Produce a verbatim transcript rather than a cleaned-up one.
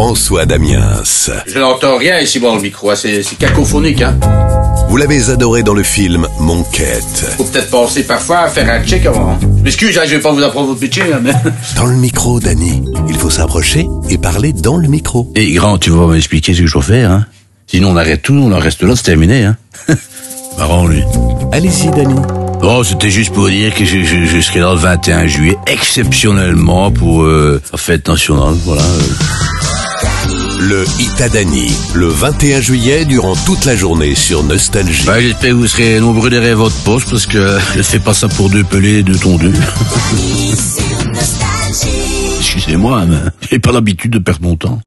François Damiens. Je n'entends rien ici dans le micro, c'est, c'est cacophonique, hein. Vous l'avez adoré dans le film Monquête. Faut peut-être penser parfois à faire un check avant. Hein. Je m'excuse, hein, je vais pas vous apprendre votre métier, hein, mais... Dans le micro, Danny. Il faut s'approcher et parler dans le micro. Et grand, tu vas m'expliquer ce que je dois faire, hein. Sinon on arrête tout, on en reste là, c'est terminé, hein. Marrant, lui. Allez-y, Danny. Oh, c'était juste pour dire que je, je, je serai là le vingt et un juillet, exceptionnellement pour euh, la fête nationale, voilà. Le Hit à Danny, le vingt et un juillet, durant toute la journée sur Nostalgie. Bah, j'espère que vous serez nombreux derrière votre poste, parce que je ne fais pas ça pour deux pelés et deux tondus. Excusez-moi, mais j'ai pas l'habitude de perdre mon temps.